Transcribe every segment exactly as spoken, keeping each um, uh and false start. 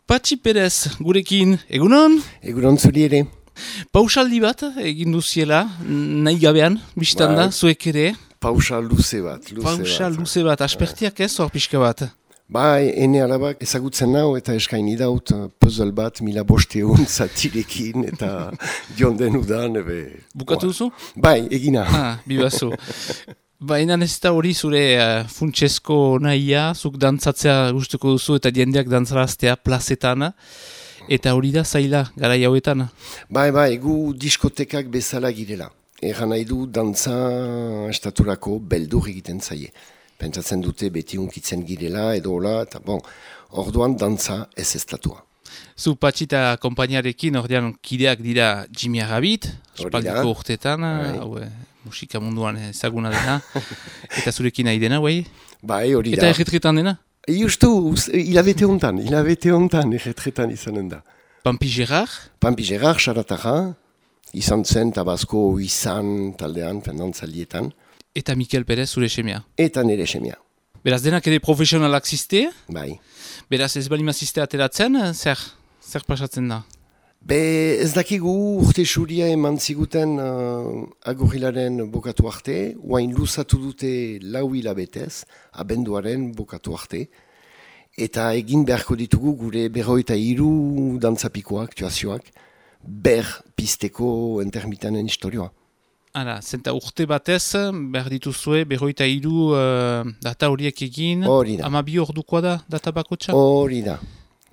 Patxi Perez, gurekin, egunon? Egunon zuri ere. Pausaldi bat egin duziela, nahi gabean, biztan da, zuek ere. Pausa luze bat. Luze Pausa bat. luze bat, aspertiak ez, hor pixka bat. Bai, ene alabak ezagutzen nau eta eskaini daut puzzle bat mila bosteun zatirekin eta jonden udan. Ebe, Bukatu duzu? Bai, egina. Ah, bibazu. Baina ez da hori zure uh, funtsesko nahia, zuk dantzatzea gustuko duzu eta jendeak dantzaraztea plazetan, eta hori da zaila, gara jauetan. Bai, bai, gu diskotekak bezala girela. Egan nahi du dantza estaturako beldur egiten zaie. Pentsatzen dute beti unkitzen girela edo hola, eta bon, orduan dantza ez estatua. Zu Patxita kompainiarekin, ordean kideak dira Jimmy Arrabit, espaldiko urtetan, hau, musika munduan ezaguna dena, eta zurekin nahi dena, bai? Bai, hori da. Eta erretretan dena? Justu, hilabete hontan, hilabete hontan erretretan izanen da. Pampi Gerard? Pampi Gerard, xaratarra, izan zen tabazko izan taldean, pendantzaldietan. Eta Mikel Perez zure semea? Eta nire semea. Beraz denak ere profesionalak ziste? Bai. Beraz ez balima ziste ateratzen, zer, zer pasatzen da? Be ez dakigu urte suria eman ziguten uh, agurrilaren bokatu arte, oain luzatu dute lau hilabetez, abenduaren bokatu arte, eta egin beharko ditugu gure berroita hiru dantzapikoak, aktuazioak, ber pisteko intermitanen historioa. Hala, zenta urte batez, behar dituzue, berroita hiru uh, data horiek egin, hori da. Ama bi ordukoa da data bakotxa? Hori da.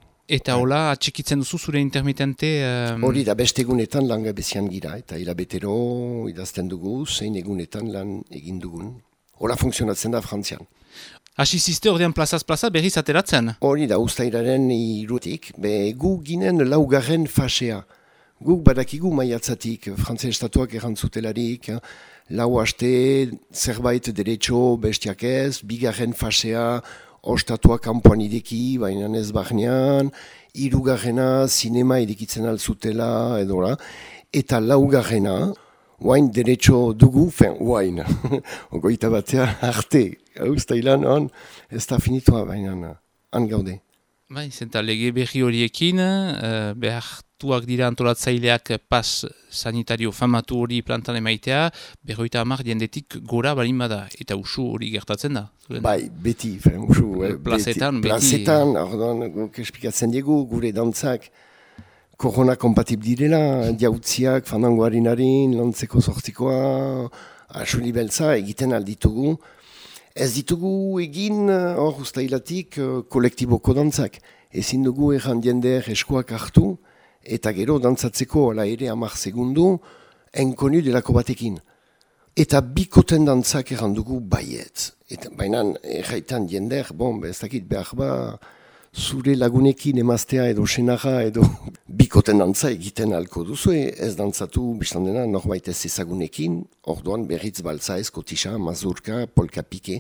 Eta hola, atxikitzen duzu zure intermitente? Hori um... da, beste egunetan lan gabezian gira, eta hilabetero idazten dugu, zein egunetan lan egin dugun. Hola funtzionatzen da Frantzian. Hasi ziste ordean plazaz plaza berriz ateratzen? Hori da, ustairaren irutik, be gu ginen laugarren fasea. Guk badakigu maiatzatik, Frantzia estatuak errantzutelarik, lau haste zerbait derecho bestiak ez, bigarren fasea, ostatua kanpoan ideki, baina ez bahnean, hirugarrena zinema irekitzen alzutela, edola, eta laugarrena, oain derecho dugu, fen, oain, ogoita batea arte, ustailan on, ez da finitua, baina han gaude. Bai, zenta lege berri horiekin, uh, behartuak dira antolatzaileak pas sanitario famatu hori plantan emaitea, berroita hamar diendetik gora balin bada, eta usu hori gertatzen da. Zuren? Bai, beti, fen, usu, eh, plazetan, beti. Plazetan, orduan, guk espikatzen diegu, gure dantzak, korona kompatib direla, jautziak, fandangoarin-harin, lantzeko sortzikoa, asuli beltza, egiten alditugu. Ez ditugu egin hor ustailatik kolektiboko dantzak. Ezin dugu erran jendeer eskuak hartu eta gero dantzatzeko ala ere hamar segundu enkonu delako batekin. Eta bikoten dantzak erran dugu baiet. Eta bainan erraitan jendeer, bon, ez dakit behar ba, zure lagunekin emaztea edo senara edo bikoten dantza egiten alko duzu, ez dantzatu biztan dena norbait ez ezagunekin, orduan berriz baltza ez, kotisa, mazurka, polka pike,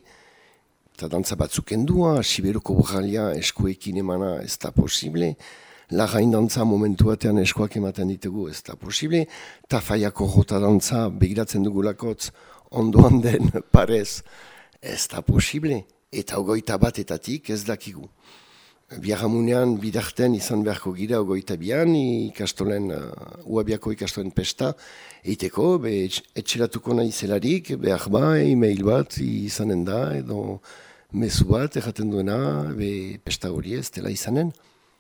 eta dantza batzuk endua, siberoko borralia eskuekin emana ez da posible, lagain dantza momentu batean eskuak ematen ditugu ez da posible, eta faiako jota dantza begiratzen dugulakotz ondoan den parez ez da posible, eta ogoita batetatik ez dakigu. Biarramunean bidarten izan beharko gira ogoita bian, ikastolen, uh, uabiako ikastolen pesta, eiteko, be, etxeratuko nahi zelarik, behar ba, e-mail bat izanen da, edo mezu bat, erraten duena, be, pesta hori ez dela izanen.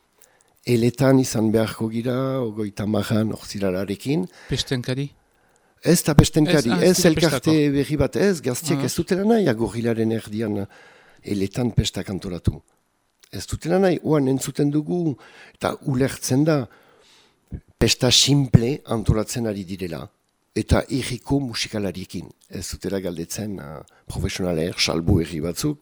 Eletan izan beharko gira, ogoita mahan orzirararekin. Pestenkari? Ez da pestenkari, ez, ez, ez elkarte berri bat ez, gaztiek ah. ez dutela nahi, agorrilaren erdian eletan pesta kantoratu. Ez dutela nahi, oan entzuten dugu, eta ulertzen da, pesta simple antolatzen ari direla, eta erriko musikalariekin. Ez dutela galdetzen uh, profesionaler, salbu erri batzuk.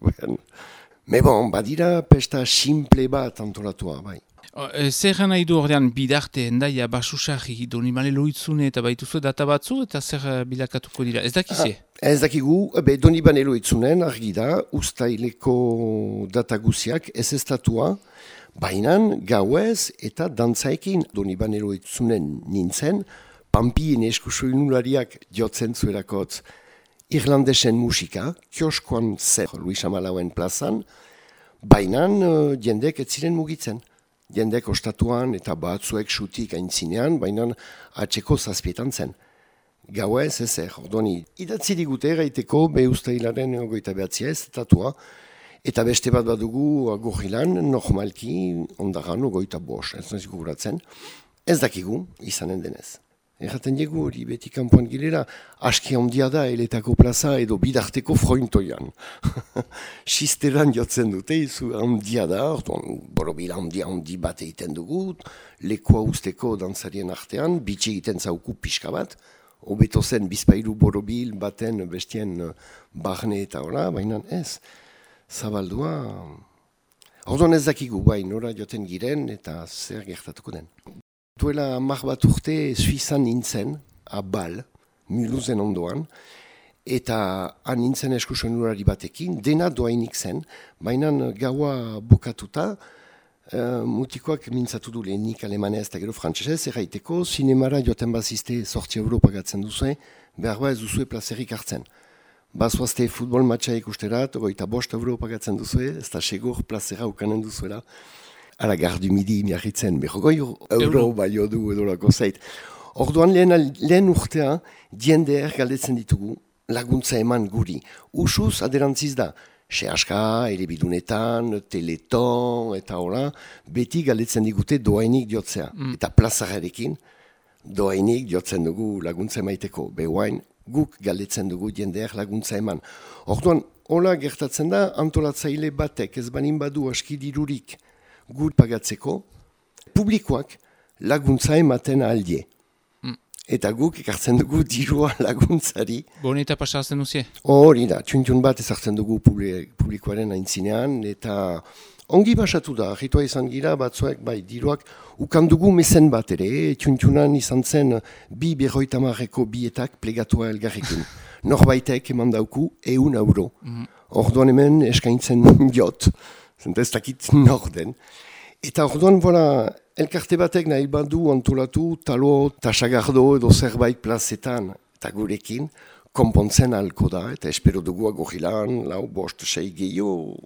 Me bon, badira pesta simple bat antolatua, bai. Zer nahi du ordean bidarte, endaia, basusarri, Donibane Lohitzune eta baituzu data batzu, eta zer bilakatuko dira? Ez dakize? Ah, ez dakigu, be, Donibane Lohitzunen argi da, ustaileko data guziak ez estatua, bainan gauez eta dantzaekin Donibane Lohitzunen nintzen, Pampien eskusoinulariak jotzen zuerakotz irlandesen musika, kioskoan zer Luis Amalauen plazan, bainan uh, jendek ez ziren mugitzen. jendek ostatuan eta batzuek xutik aintzinean, baina atxeko zazpietan zen. Gaua ez ezer, ordoni, idatzi digute gaiteko be ustailaren ogoita behatzia ez, estatua, eta beste bat badugu agurrilan, normalki, ondaran ogoita bos, ez nazik guratzen, ez dakigu, izanen denez. Erraten diegu hori beti kanpoan girela, aski handia da eletako plaza edo bidarteko frointoian. Sisteran jotzen dute, izu handia da, orduan borobila handia handi bat egiten dugu, lekoa usteko dantzarien artean, bitxe egiten zauku pixka bat, hobeto zen bizpailu borobil baten bestien barne eta hola, baina ez. Zabaldua, orduan ez dakigu, bai, nora joten giren eta zer gertatuko den. Duela hamar bat urte Suizan nintzen, abal, Mulhousen ondoan, eta han nintzen eskusenurari batekin, dena doainik zen, baina gaua bukatuta, uh, mutikoak mintzatu du lehenik alemanez eta gero frantsesez, erraiteko, zinemara joten bazizte sortzi euro pagatzen duzue, behar ba ez duzue plazerik hartzen. Bazoazte futbol matxa ikusterat, ogoita bost euro pagatzen duzue, ez da segur plazera ukanen duzuela. Ara gardu midi miarritzen, berrogoi euro balio du edolako zait. Orduan lehen, lehen urtea, diendeer galdetzen ditugu, laguntza eman guri. Usuz aderantziz da, sehaska, elebidunetan, teleton, eta hola, beti galdetzen digute doainik diotzea. Mm. Eta plazararekin, doainik diotzen dugu laguntza emaiteko. Behoain, guk galdetzen dugu jendeak laguntza eman. Orduan, hola gertatzen da, antolatzaile batek ez banin badu aski dirurik gut pagatzeko, publikoak laguntza ematen aldie. Mm. Eta guk ekartzen dugu dirua laguntzari. Boneta pasatzen duzie? Hori da, txuntun bat ezartzen dugu publikoaren aintzinean, eta ongi basatu da, argitua izan gira, batzuek, bai, diruak, ukandugu mesen bat ere, txuntunan izan zen bi berroitamarreko bietak plegatua elgarrekin. Norbaitek eman dauku eun euro. Mm. Orduan hemen eskaintzen jot, zenta ez dakit norden. Eta orduan, voilà, elkarte batek nahi badu antolatu talo tasagardo edo zerbait plazetan, eta gurekin, konpontzen alko da, eta espero dugu agorrilan, lau, bost, sei gehiago,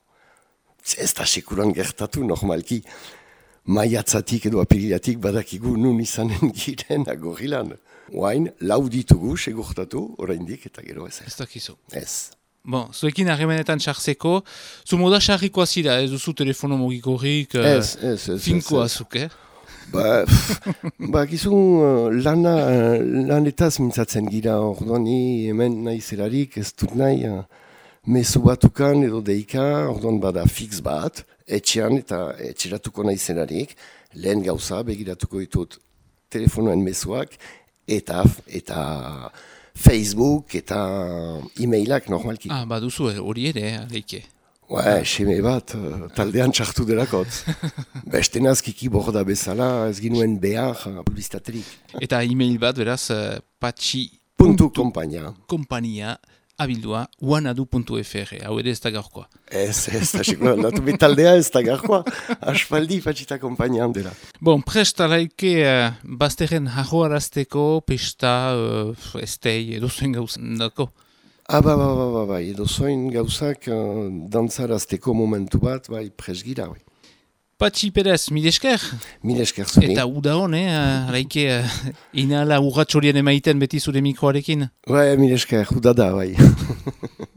ez da sekuran gertatu normalki. Maiatzatik edo apirilatik badakigu nun izanen giren agorrilan. Oain, lau ditugu segurtatu, oraindik eta gero ez. Ez dakizu. Ez. Bon, zuekin harremanetan txartzeko, zu moda txarrikoa zira, ez duzu telefono mugikorik, ez, ez, ez, finkoa zuk, eh? Ba, ba gizu lana, lanetaz mintzatzen gira, orduan ni hemen nahi zelarik, ez dut nahi, mezu batukan edo deika, orduan bada fix bat, etxean eta etxeratuko nahi zelarik, lehen gauza begiratuko ditut telefonoen mezuak, eta, eta Facebook eta e-mailak normalki. Ah, baduzu hori ere, aleike. Ue, seme bat, taldean txartu delakot. Beste nazkiki borda bezala, ez ginuen behar, publizitaterik. Eta e-mail bat, beraz, patxi puntu kompania. Kompania, abildua, wanadu puntu f r, hau ere ez da gaurkoa. Ez, ez da xiko, latu betaldea ez da gaurkoa, aspaldi patxita kompania handela. Bon, prest alaike, uh, bazterren harroarazteko, pesta, uh, estei, edo zuen gauzan dako? Ah, ba, ba, ba, ba, ba, edo zoin gauzak uh, dantzarazteko momentu bat, bai, presgira, bai. Patxi Perez, mil esker? Mil esker zuri. Eta uda hon, eh, alaike, uh, inala urratxorien emaiten beti zure mikroarekin? Bai, mil esker, uda da, bai.